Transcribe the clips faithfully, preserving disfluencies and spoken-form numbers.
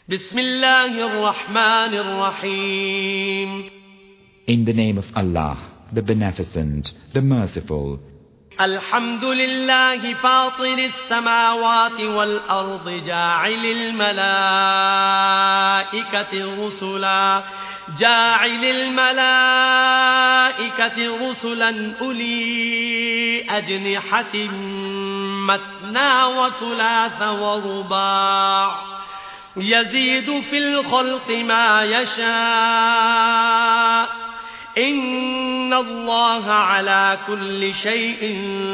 بسم الله الرحمن الرحيم. In the name of Allah, the Beneficent, the Merciful. الحمد لله فاطر السماوات والأرض جاعل الملائكة رسلا جاعل الملائكة رسلا أولي أجنحة مثنى وثلاث ورباع يزيد في الخلق ما يشاء إن الله على كل شيء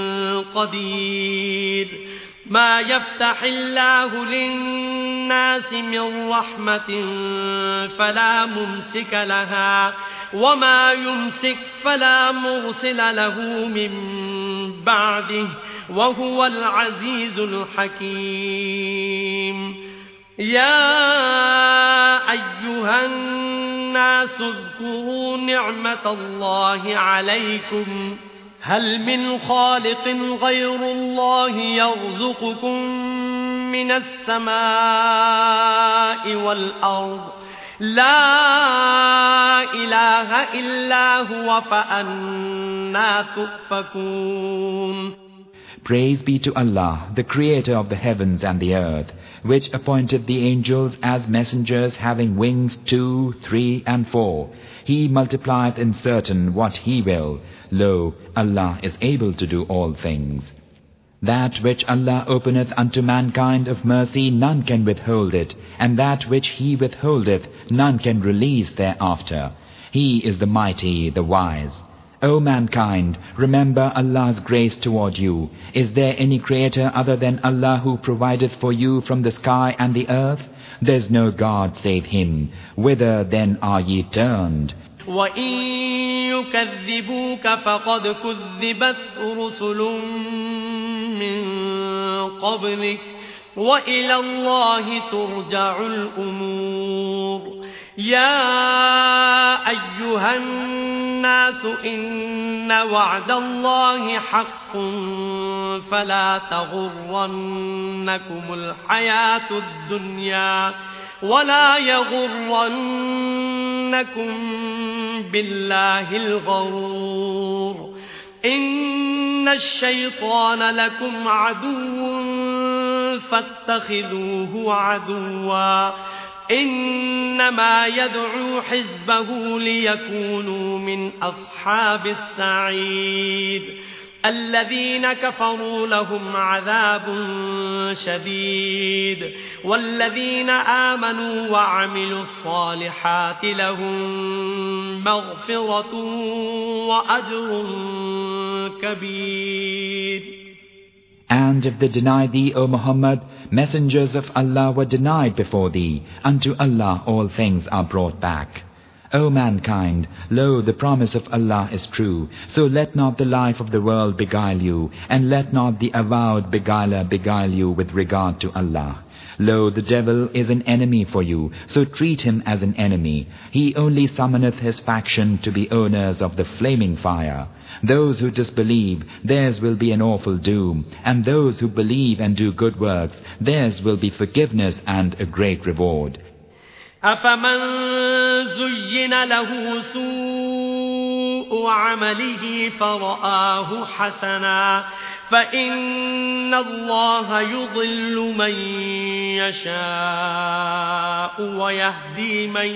قدير. ما يفتح الله للناس من رحمة فلا ممسك لها وما يمسك فلا مرسل له من بعده وهو العزيز الحكيم. يا أيها الناس اذكروا نعمة الله عليكم هل من خالق غير الله يرزقكم من السماء والأرض لا إله إلا هو فأنى تؤفكون. Praise be to Allah, the Creator of the heavens and the earth, which appointed the angels as messengers having wings two, three, and four. He multiplieth in certain what He will. Lo, Allah is able to do all things. That which Allah openeth unto mankind of mercy, none can withhold it, and that which He withholdeth, none can release thereafter. He is the mighty, the wise. O mankind, remember Allah's grace toward you. Is there any creator other than Allah who provideth for you from the sky and the earth? There is no God save Him. Whither then are ye turned? وَإِن يُكَذِّبُوكَ فَقَدْ كُذِّبَتْ رُسُلٌ مِّن قَبْلِكَ وَإِلَى اللَّهِ تُرْجَعُ الْأُمُورُ. يا أيها الناس إن وعد الله حق فلا تغرنكم الحياة الدنيا ولا يغرنكم بالله الغرور. إن الشيطان لكم عدو فاتخذوه عدوا إنما يدعو حزبه ليكونوا من أصحاب السعير. الذين كفروا لهم عذاب شديد والذين آمنوا وعملوا الصالحات لهم مغفرة وأجر كبير. And if they deny thee, O Muhammad, messengers of Allah were denied before thee. Unto Allah all things are brought back. O mankind, lo, the promise of Allah is true. So let not the life of the world beguile you, and let not the avowed beguiler beguile you with regard to Allah. Lo, the devil is an enemy for you, so treat him as an enemy. He only summoneth his faction to be owners of the flaming fire. Those who disbelieve, theirs will be an awful doom, and those who believe and do good works, theirs will be forgiveness and a great reward. أفمن زين له سوء عمله فرآه حسنا فإن الله يضل من يشاء ويهدي من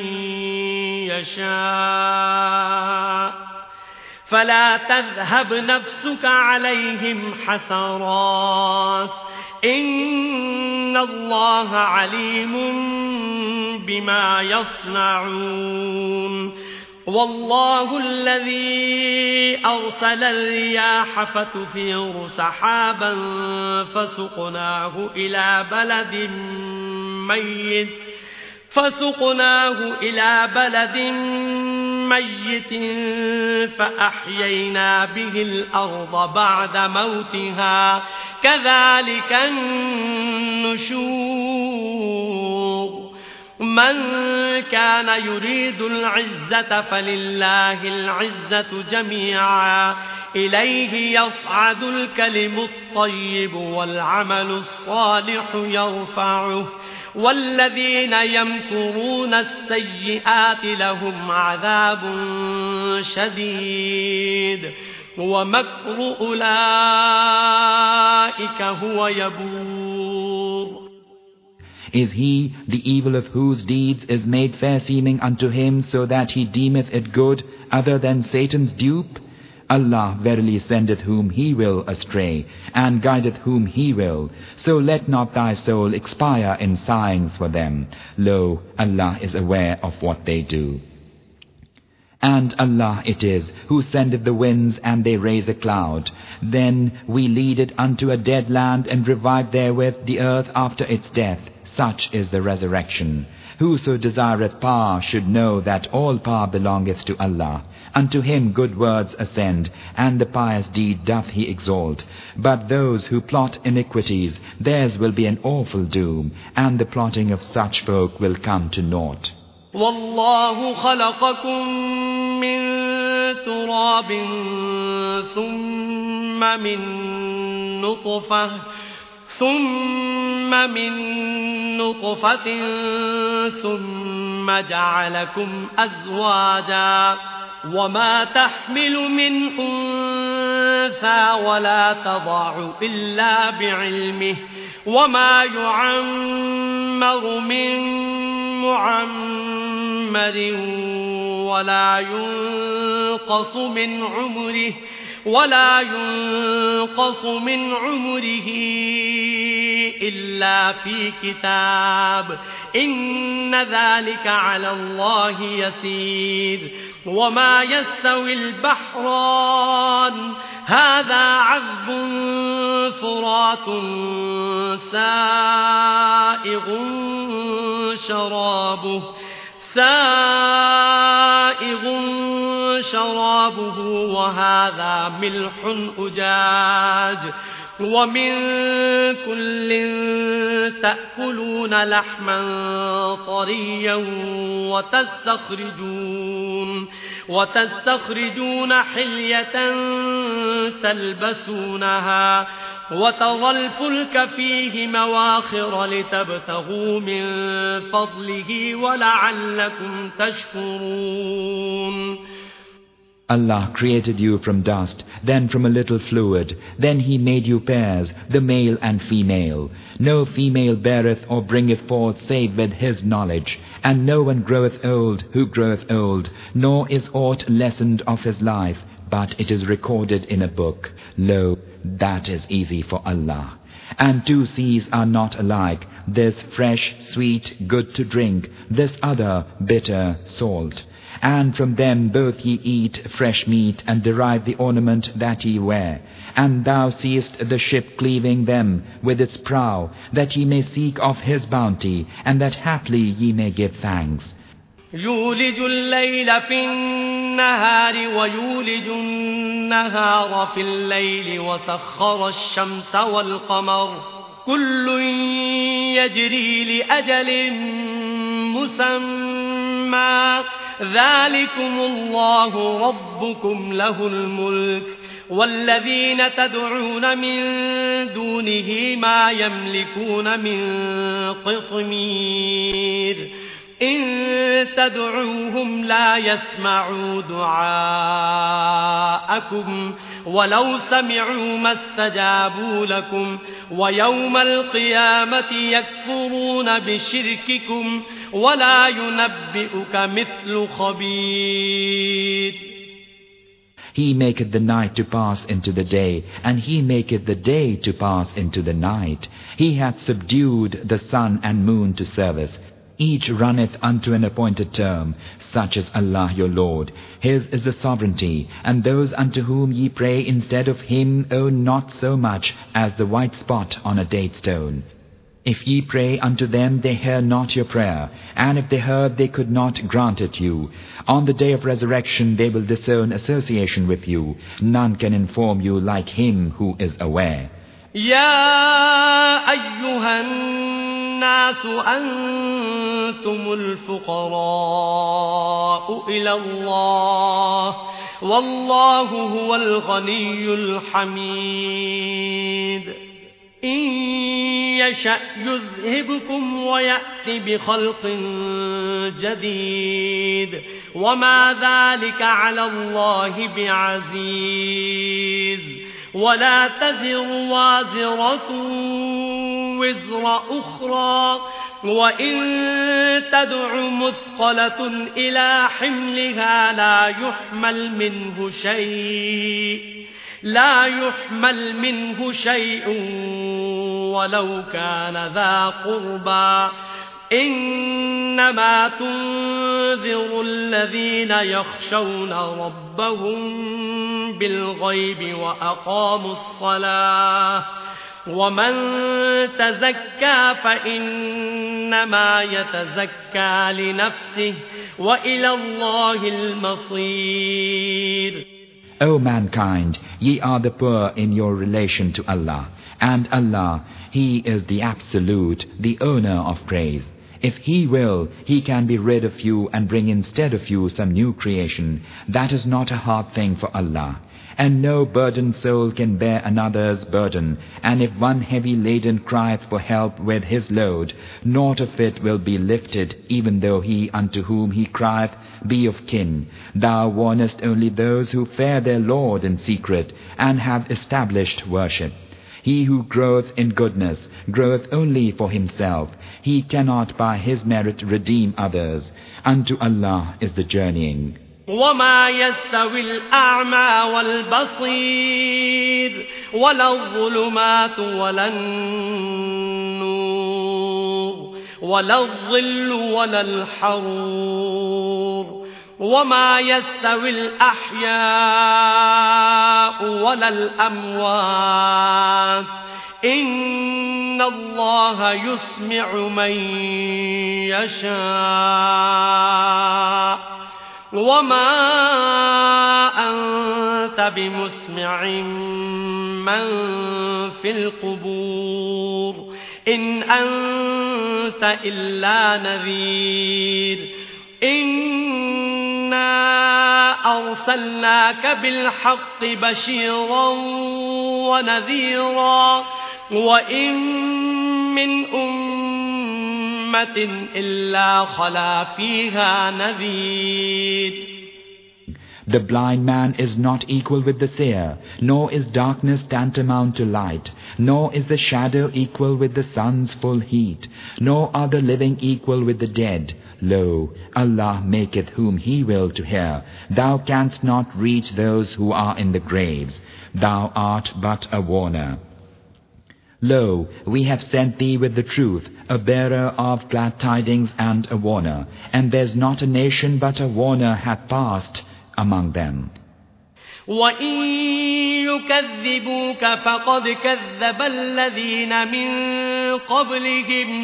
يشاء فلا تذهب نفسك عليهم حسرات إن الله عليم بما يصنعون. والله الذي أرسل الرياح فتثير سحابا فسقناه إلى بلد ميت فسقناه إلى بلد ميت فأحيينا به الأرض بعد موتها كذلك النشور. من كان يريد العزة فلله العزة جميعا إليه يصعد الكلم الطيب والعمل الصالح يرفعه والذين يمكرون السيئات لهم عذاب شديد ومكر أولئك هو يبور. Is he, the evil of whose deeds is made fair-seeming unto him, so that he deemeth it good, other than Satan's dupe? Allah verily sendeth whom He will astray, and guideth whom He will. So let not thy soul expire in sighings for them. Lo, Allah is aware of what they do. And Allah it is who sendeth the winds, and they raise a cloud. Then we lead it unto a dead land, and revive therewith the earth after its death. Such is the resurrection. Whoso desireth power should know that all power belongeth to Allah. Unto Him good words ascend, and the pious deed doth He exalt. But those who plot iniquities, theirs will be an awful doom, and the plotting of such folk will come to naught. وَاللَّهُ خَلَقَكُم مِّن تُرَابٍ ثُمَّ مِن نُّطْفَةٍ ثُمَّ مِن نُّطْفَةٍ ثُمَّ جَعَلَكُمْ أَزْوَاجًا وَمَا تَحْمِلُ مِنْ أُنثَىٰ وَلَا تَضَعُ إِلَّا بِعِلْمِهِ وَمَا يُعَمَّرُ مِن مُّعَمَّرٍ ولا ينقص من عمره ولا ينقص من عمره إلا في كتاب إن ذلك على الله يسير. وما يستوي البحران هذا عذب فرات سائغ شرابه سائغ شرابه وهذا ملح أجاج ومن كل تأكلون لحما طريا وتستخرجون وتستخرجون حلية تلبسونها وترى الفلك فيه مواخر لتبتغوا من فضله ولعلكم تشكرون. Allah created you from dust, then from a little fluid. Then He made you pairs, the male and female. No female beareth or bringeth forth save with His knowledge. And no one groweth old who groweth old, nor is aught lessened of his life, but it is recorded in a book. Lo, that is easy for Allah. And two seas are not alike, this fresh, sweet, good to drink, this other, bitter, salt. And from them both ye eat fresh meat, and derive the ornament that ye wear. And thou seest the ship cleaving them with its prow, that ye may seek of His bounty, and that haply ye may give thanks. يولج الليل في النهار ويولج النهار في الليل وسخر الشمس والقمر كل يجري لأجل مسمى ذلكم الله ربكم له الملك والذين تدعون من دونه ما يملكون من قطمير إن تدعوهم لا يسمعوا دعاءكم ولو سمعوا ما استجابوا لكم ويوم القيامة يكفرون بشرككم ولا ينبئك مثل خبير. He maketh the night to pass into the day, and He maketh the day to pass into the night. He hath subdued the sun and moon to service. Each runneth unto an appointed term. Such is Allah your Lord. His is the sovereignty, and those unto whom ye pray instead of Him own not so much as the white spot on a date stone. If ye pray unto them, they hear not your prayer, and if they heard, they could not grant it you. On the day of resurrection they will disown association with you. None can inform you like Him who is aware. يا أيها الناس أنتم الفقراء إلى الله والله هو الغني الحميد. إن يشأ يذهبكم ويأت بخلق جديد وما ذلك على الله بعزيز ولا تزر وازرة وزر أخرى وإن تدع مثقلة إلى حملها لا يحمل منه شيء لا يحمل منه شيء ولو كان ذا قربى إنما تنذر الذين يخشون ربهم بالغيب وأقاموا الصلاة ومن تزكى فإنما يتزكى لنفسه وإلى الله المصير. O mankind, ye are the poor in your relation to Allah, and Allah, He is the Absolute, the owner of praise. If He will, He can be rid of you and bring instead of you some new creation. That is not a hard thing for Allah. And no burdened soul can bear another's burden, and if one heavy laden crieth for help with his load, naught of it will be lifted, even though he unto whom he crieth be of kin. Thou warnest only those who fear their Lord in secret, and have established worship. He who groweth in goodness groweth only for himself. He cannot by his merit redeem others. Unto Allah is the journeying. وما يستوي الأعمى والبصير ولا الظلمات ولا النور ولا الظل ولا الحرور وما يستوي الأحياء ولا الأموات إن الله يسمع من يشاء وما أنت بمسمع من في القبور إن أنت إلا نذير إنا أرسلناك بالحق بشيرا ونذيرا وإن من أمة إلا خلا فيها نذير. The blind man is not equal with the seer, nor is darkness tantamount to light, nor is the shadow equal with the sun's full heat, nor are the living equal with the dead. Lo, Allah maketh whom He will to hear. Thou canst not reach those who are in the graves. Thou art but a warner. Lo, we have sent thee with the truth, a bearer of glad tidings and a warner, and there's not a nation but a warner hath passed among them. وَإِن يُكَذِّبُوكَ فَقَدْ كَذَّبَ الَّذِينَ مِن قَبْلِهِمْ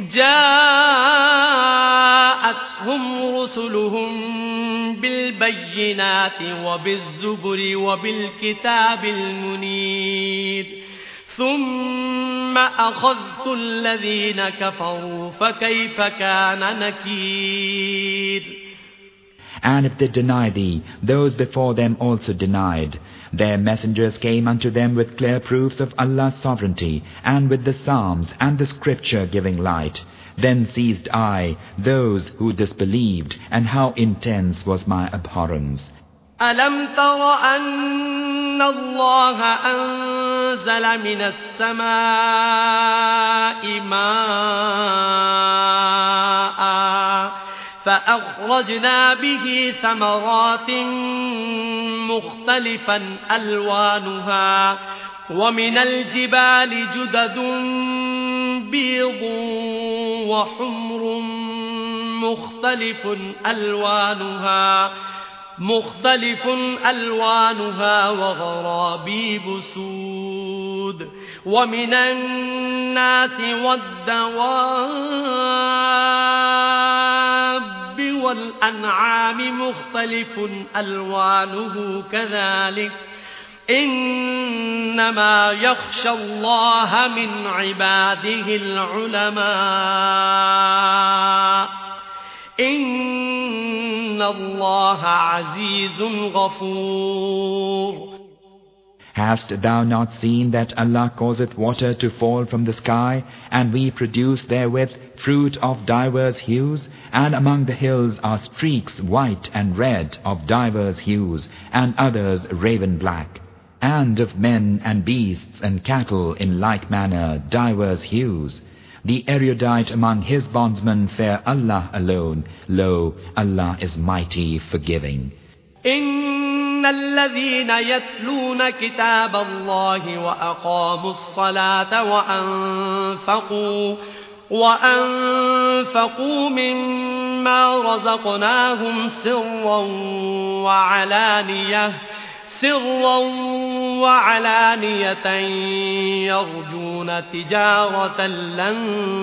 جاءتهم رسلهم بالبينات وبالزبر وبالكتاب المنير ثم أخذت الذين كفروا فكيف كان نكير. And if they deny thee, those before them also denied. Their messengers came unto them with clear proofs of Allah's sovereignty, and with the Psalms and the Scripture giving light. Then seized I those who disbelieved, and how intense was my abhorrence. ألم تر أن الله أنزل من السماء ماء فأخرجنا به ثمرات مختلفا ألوانها ومن الجبال جدد بيض وحمر مختلف ألوانها مختلف ألوانها وغرابيب سود ومن الناس والدواب والأنعام مختلف ألوانه كذلك إنما يخشى الله من عباده العلماء إن الله عزيز غفور. Hast thou not seen that Allah causeth water to fall from the sky, and we produce therewith fruit of divers hues, and among the hills are streaks white and red of divers hues, and others raven black, and of men and beasts and cattle in like manner divers hues. The erudite among his bondsmen fear Allah alone. Lo, Allah is mighty forgiving. إن الذين يتلون كتاب الله وأقاموا الصلاة وأنفقوا وأنفقوا مما رزقناهم سرا وعلانية سرا وعلانية يرجون تجارة لن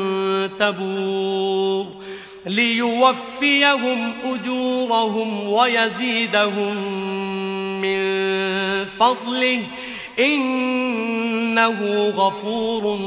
تبور ليوفيهم أجورهم ويزيدهم من فضله إنه غفور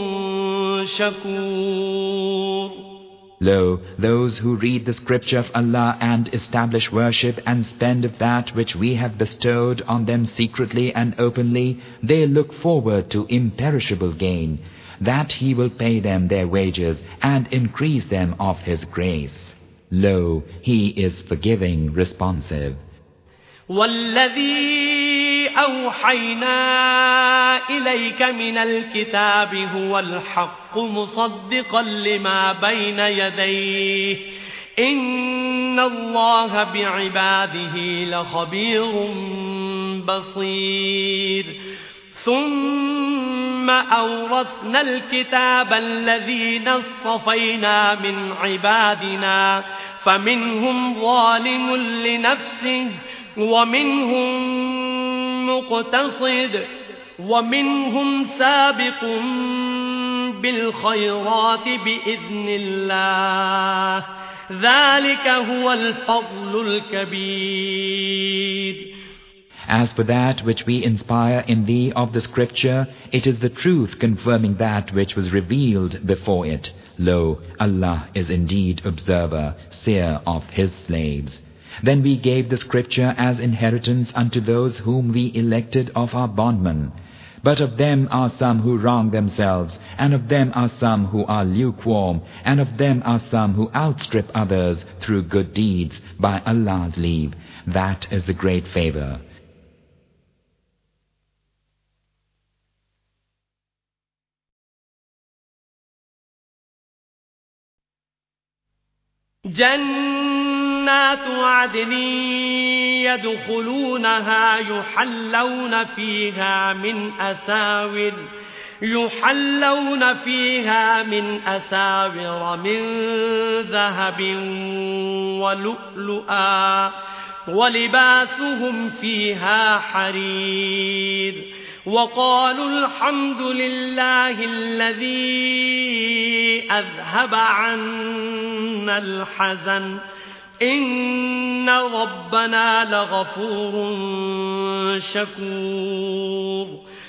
شكور. Lo, those who read the scripture of Allah and establish worship and spend of that which we have bestowed on them secretly and openly, they look forward to imperishable gain, that He will pay them their wages and increase them of His grace. Lo, He is forgiving, responsive. وَالَّذِي أَوْحَيْنَا إِلَيْكَ مِنَ الْكِتَابِ هُوَ الْحَقُّ مُصَدِّقًا لِمَا بَيْنَ يَدَيْهِ إِنَّ اللَّهَ بِعِبَادِهِ لَخَبِيرٌ بَصِيرٌ. ثُمَّ أَوْرَثْنَا الْكِتَابَ الَّذِينَ اصْطَفَيْنَا مِنْ عِبَادِنَا فَمِنْهُمْ ظَالِمٌ لِنَفْسِهِ ومنهم مقتصد ومنهم سابق بالخيرات بإذن الله ذلك هو الفضل الكبير. As for that which we inspire in thee of the scripture, it is the truth confirming that which was revealed before it. Lo, Allah is indeed observer, seer of His slaves. Then we gave the scripture as inheritance unto those whom we elected of our bondmen. But of them are some who wrong themselves, and of them are some who are lukewarm, and of them are some who outstrip others through good deeds by Allah's leave. That is the great favor. جنات عدن يدخلونها يحلون فيها من أساور يحلون فيها من أساور من ذهب ولؤلؤا ولباسهم فيها حرير وقالوا الحمد لله الذي أذهب عنا الحزن إن ربنا لغفور شكور.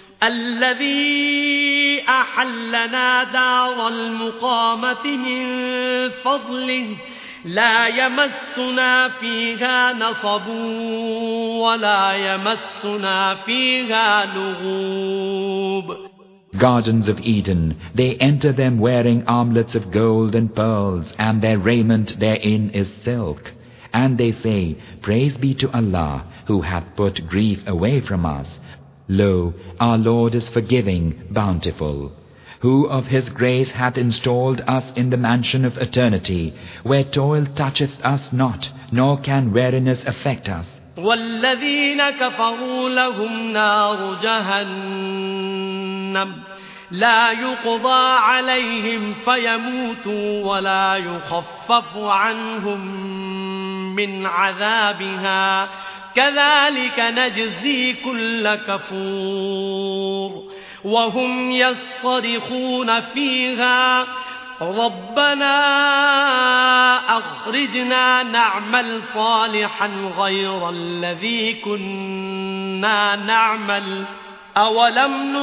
الذي أحلنا دار المقامة من فضله لا يمسنا فيها نصب ولا يمسنا فيها لغوب. Gardens of Eden, they enter them wearing armlets of gold and pearls, and their raiment therein is silk. And they say, Praise be to Allah, who hath put grief away from us. Lo, our Lord is forgiving, bountiful, who of His grace hath installed us in the mansion of eternity, where toil toucheth us not, nor can weariness affect us. وَالَّذِينَ كَفَرُوا لَهُمْ نَارُ جَهَنَّمَ لَا يُقْضَى عَلَيْهِمْ فَيَمُوتُوا وَلَا يُخَفَّفُ عَنْهُمْ مِنْ عَذَابِهَا كَذَلِكَ نَجْزِي كُلَّ كَفُورٍ. وهم يصطرخون فيها ربنا أخرجنا نعمل صالحا غير الذي كنا نعمل أولم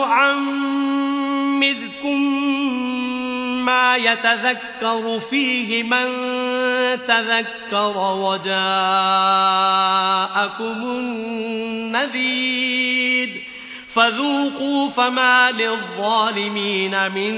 نعمركم ما يتذكر فيه من تذكر وجاءكم النذير فذوقوا فما للظالمين من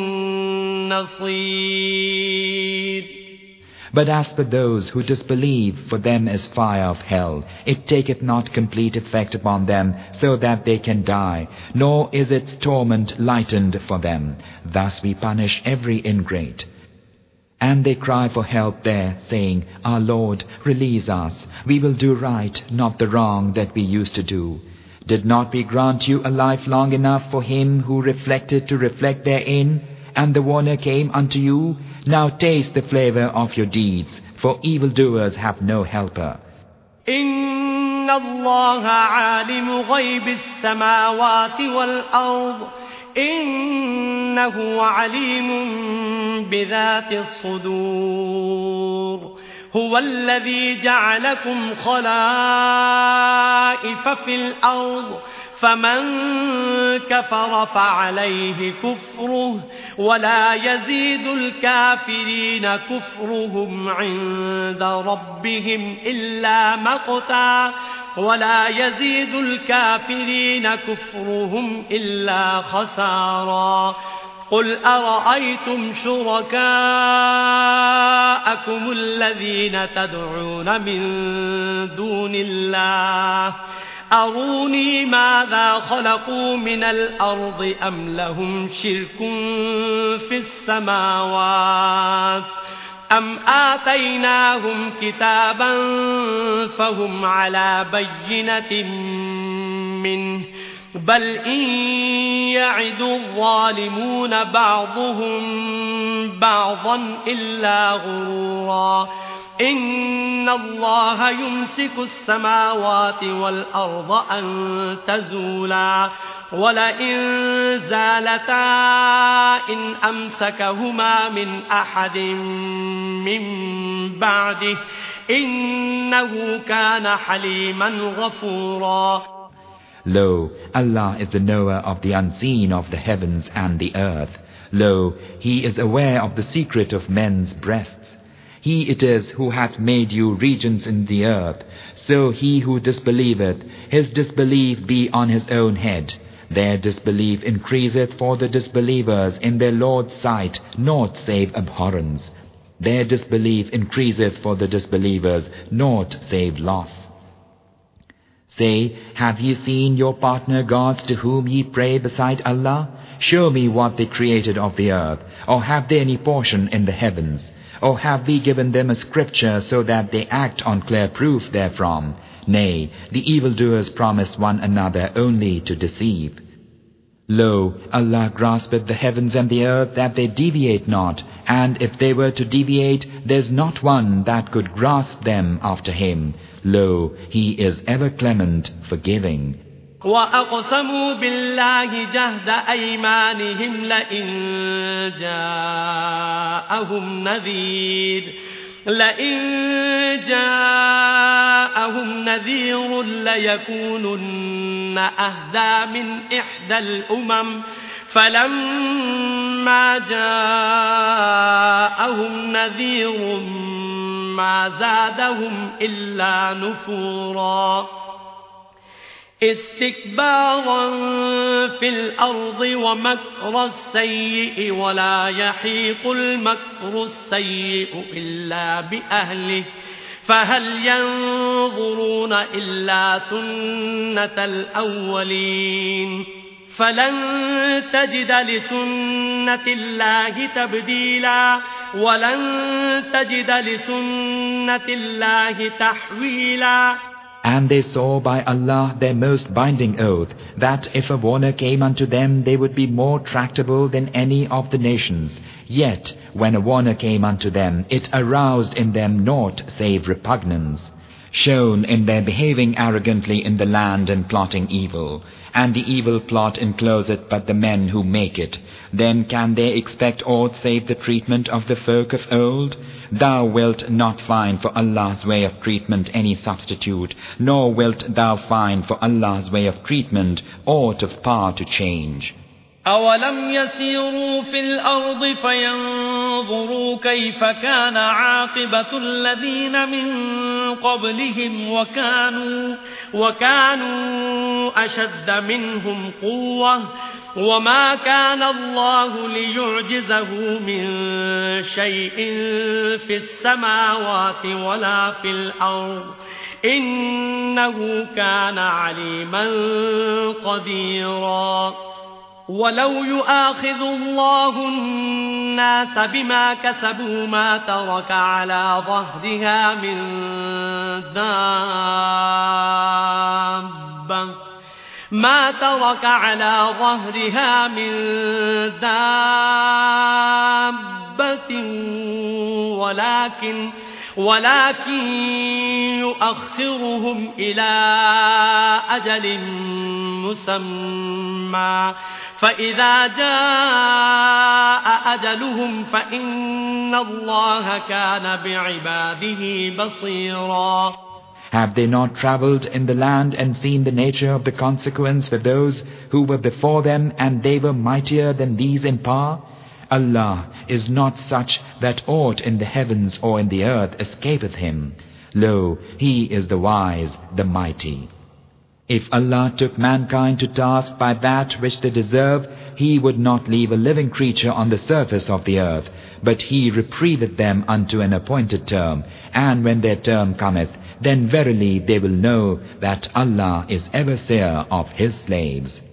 نصير. But as for those who disbelieve, for them is fire of hell. It taketh not complete effect upon them, so that they can die, nor is its torment lightened for them. Thus we punish every ingrate. And they cry for help there, saying, Our Lord, release us. We will do right, not the wrong that we used to do. Did not we grant you a life long enough for him who reflected to reflect therein? And the warner came unto you? Now taste the flavor of your deeds, for evildoers have no helper. إن الله عالم غيب السماوات والأرض إنه عليم بذات الصدور. هو الذي جعلكم خلائف في الأرض فمن كفر فعليه كفره ولا يزيد الكافرين كفرهم عند ربهم إلا مقتا ولا يزيد الكافرين كفرهم إلا خسارا. قل أرأيتم شركاءكم الذين تدعون من دون الله أروني ماذا خلقوا من الأرض أم لهم شرك في السماوات أم آتيناهم كتابا فهم على بينة منه بل إن يعد الظالمون بعضهم بعضا إلا غرورا. إن الله يمسك السماوات والأرض أن تزولا ولئن زالتا إن أمسكهما من أحد من بعده إنه كان حليما غفورا. Lo, Allah is the knower of the unseen of the heavens and the earth. Lo, He is aware of the secret of men's breasts. He it is who hath made you regents in the earth. So he who disbelieveth, his disbelief be on his own head. Their disbelief increaseth for the disbelievers in their Lord's sight, naught save abhorrence. Their disbelief increaseth for the disbelievers, naught save loss. Say, have ye seen your partner gods to whom ye pray beside Allah? Show me what they created of the earth, or have they any portion in the heavens? Or have we given them a scripture so that they act on clear proof therefrom? Nay, the evildoers promise one another only to deceive. Lo, Allah graspeth the heavens and the earth that they deviate not, and if they were to deviate, there's not one that could grasp them after him. Lo, He is ever clement, forgiving. وأقسموا بالله جهد أيمانهم لئن جاءهم نذير لئن جاءهم نذير ليكونن أهدى من إحدى الأمم فلما جاءهم نذير ما زادهم إلا نفورا. استكبارا في الأرض ومكر السيء ولا يحيق المكر السيء إلا بأهله فهل ينظرون إلا سنة الأولين فلن تجد لسنة الله تبديلا ولن تجد لسنة الله تحويلا. And they saw by Allah their most binding oath, that if a warner came unto them, they would be more tractable than any of the nations. Yet, when a warner came unto them, it aroused in them naught save repugnance, shown in their behaving arrogantly in the land and plotting evil. And the evil plot encloseth but the men who make it. Then can they expect aught save the treatment of the folk of old? Thou wilt not find for Allah's way of treatment any substitute, nor wilt thou find for Allah's way of treatment aught of power to change. أَوَلَمْ يَسِيرُوا فِي الْأَرْضِ فَيَنْظُرُوا فانظروا كيف كان عاقبة الذين من قبلهم وكانوا, وكانوا أشد منهم قوة وما كان الله ليعجزه من شيء في السماوات ولا في الأرض إنه كان عليما قديرا ولو يؤاخذ الله الناس بما كسبوا ما ترك على ظهرها من دابة ما ترك على ظهرها من دابة ولكن ولكن يؤخرهم إلى أجل مسمى فإذا جاء أجلهم فإن الله كان بعباده بصيرا. Have they not travelled in the land and seen the nature of the consequence for those who were before them, and they were mightier than these in power? Allah is not such that aught in the heavens or in the earth escapeth him. Lo, He is the wise, the mighty. If Allah took mankind to task by that which they deserve, He would not leave a living creature on the surface of the earth, but He reprieveth them unto an appointed term, and when their term cometh, then verily they will know that Allah is ever seer of His slaves.